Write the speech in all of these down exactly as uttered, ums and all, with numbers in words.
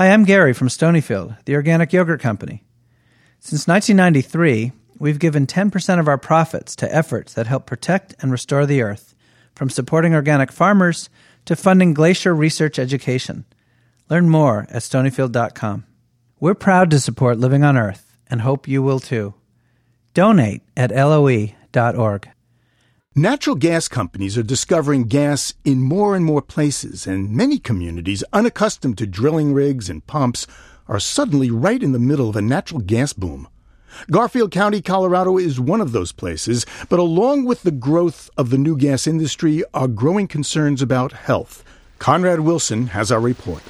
Hi, I'm Gary from Stonyfield, the organic yogurt company. Since nineteen ninety-three, we've given ten percent of our profits to efforts that help protect and restore the earth, from supporting organic farmers to funding glacier research education. Learn more at stonyfield dot com. We're proud to support Living on Earth and hope you will too. Donate at L O E dot org. Natural gas companies are discovering gas in more and more places, and many communities unaccustomed to drilling rigs and pumps are suddenly right in the middle of a natural gas boom. Garfield County, Colorado is one of those places, but along with the growth of the new gas industry are growing concerns about health. Conrad Wilson has our report.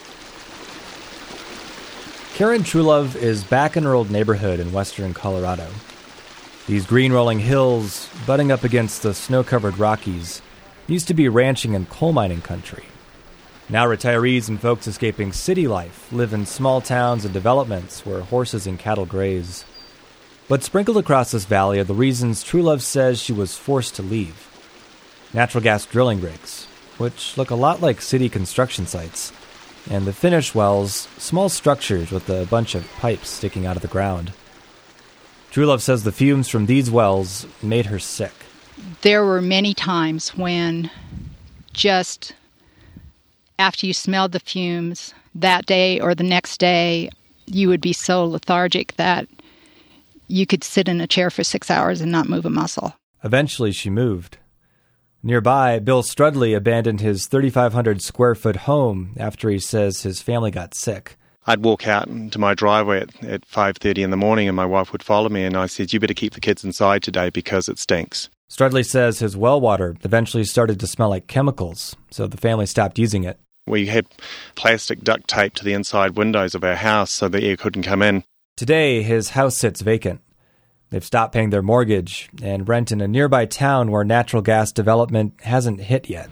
Karen Trulove is back in her old neighborhood in western Colorado. These green rolling hills, butting up against the snow-covered Rockies, used to be ranching and coal mining country. Now retirees and folks escaping city life live in small towns and developments where horses and cattle graze. But sprinkled across this valley are the reasons Trulove says she was forced to leave. Natural gas drilling rigs, which look a lot like city construction sites, and the finish wells, small structures with a bunch of pipes sticking out of the ground. Trulove says the fumes from these wells made her sick. There were many times when just after you smelled the fumes that day or the next day, you would be so lethargic that you could sit in a chair for six hours and not move a muscle. Eventually she moved. Nearby, Bill Strudley abandoned his thirty-five hundred square foot home after he says his family got sick. I'd walk out into my driveway at, at five thirty in the morning and my wife would follow me and I said, you better keep the kids inside today because it stinks. Strudley says his well water eventually started to smell like chemicals, so the family stopped using it. We had plastic duct tape to the inside windows of our house so the air couldn't come in. Today, his house sits vacant. They've stopped paying their mortgage and rent in a nearby town where natural gas development hasn't hit yet.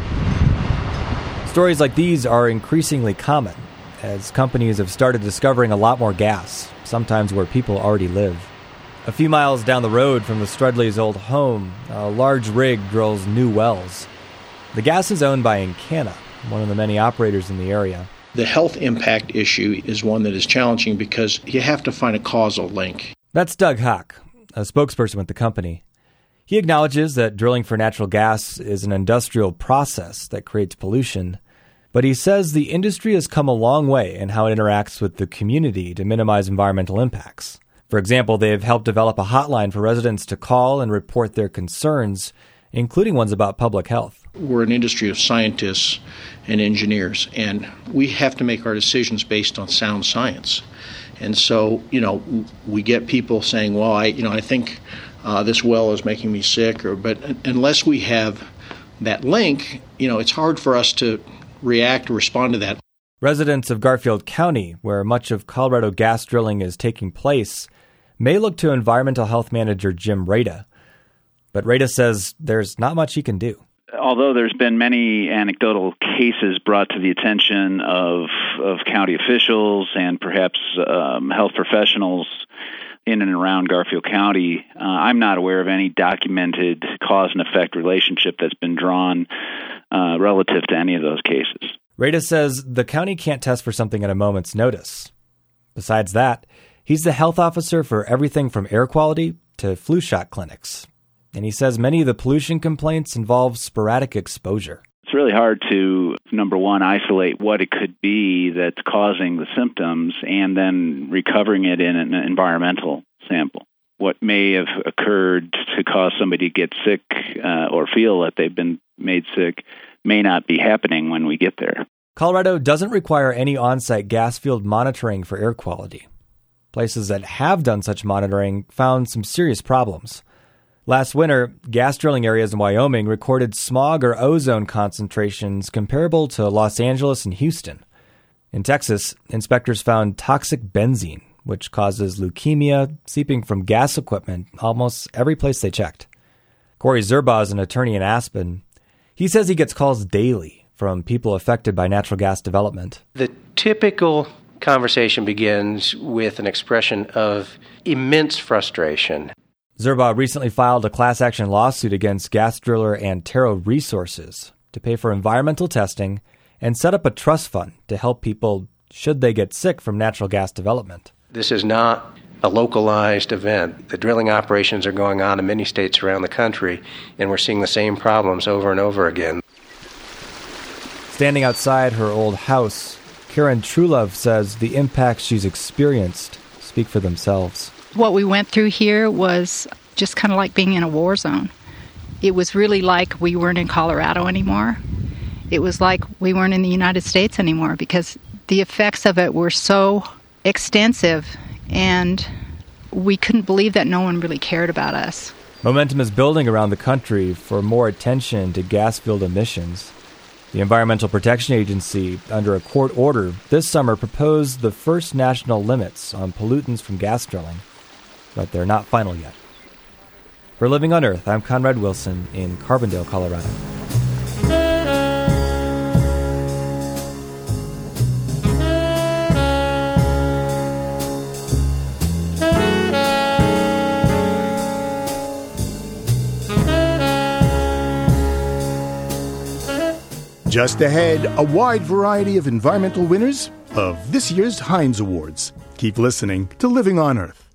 Stories like these are increasingly common, as companies have started discovering a lot more gas, sometimes where people already live. A few miles down the road from the Strudleys' old home, a large rig drills new wells. The gas is owned by Encana, one of the many operators in the area. The health impact issue is one that is challenging because you have to find a causal link. That's Doug Hawk, a spokesperson with the company. He acknowledges that drilling for natural gas is an industrial process that creates pollution, but he says the industry has come a long way in how it interacts with the community to minimize environmental impacts. For example, they've helped develop a hotline for residents to call and report their concerns, including ones about public health. We're an industry of scientists and engineers, and we have to make our decisions based on sound science. And so, you know, we get people saying, well, I, you know, I think uh, this well is making me sick, or but unless we have that link, you know, it's hard for us to react or respond to that. Residents of Garfield County, where much of Colorado gas drilling is taking place, may look to environmental health manager Jim Rada. But Rada says there's not much he can do. Although there's been many anecdotal cases brought to the attention of of county officials and perhaps um, health professionals in and around Garfield County, uh, I'm not aware of any documented cause and effect relationship that's been drawn uh, relative to any of those cases. Rada says the county can't test for something at a moment's notice. Besides that, he's the health officer for everything from air quality to flu shot clinics. And he says many of the pollution complaints involve sporadic exposure. It's really hard to, number one, isolate what it could be that's causing the symptoms and then recovering it in an environmental sample. What may have occurred to cause somebody to get sick uh, or feel that they've been made sick may not be happening when we get there. Colorado doesn't require any on-site gas field monitoring for air quality. Places that have done such monitoring found some serious problems. Last winter, gas drilling areas in Wyoming recorded smog or ozone concentrations comparable to Los Angeles and Houston. In Texas, inspectors found toxic benzene, which causes leukemia, seeping from gas equipment almost every place they checked. Corey Zerbaugh is an attorney in Aspen. He says he gets calls daily from people affected by natural gas development. The typical conversation begins with an expression of immense frustration. Zerbaugh recently filed a class action lawsuit against gas driller Antero Resources to pay for environmental testing and set up a trust fund to help people should they get sick from natural gas development. This is not a localized event. The drilling operations are going on in many states around the country, and we're seeing the same problems over and over again. Standing outside her old house, Karen Truelove says the impacts she's experienced speak for themselves. What we went through here was just kind of like being in a war zone. It was really like we weren't in Colorado anymore. It was like we weren't in the United States anymore because the effects of it were so extensive, and we couldn't believe that no one really cared about us. Momentum is building around the country for more attention to gas-fueled emissions. The Environmental Protection Agency, under a court order, this summer proposed the first national limits on pollutants from gas drilling, but they're not final yet. For Living on Earth, I'm Conrad Wilson in Carbondale, Colorado. Just ahead, a wide variety of environmental winners of this year's Heinz Awards. Keep listening to Living on Earth.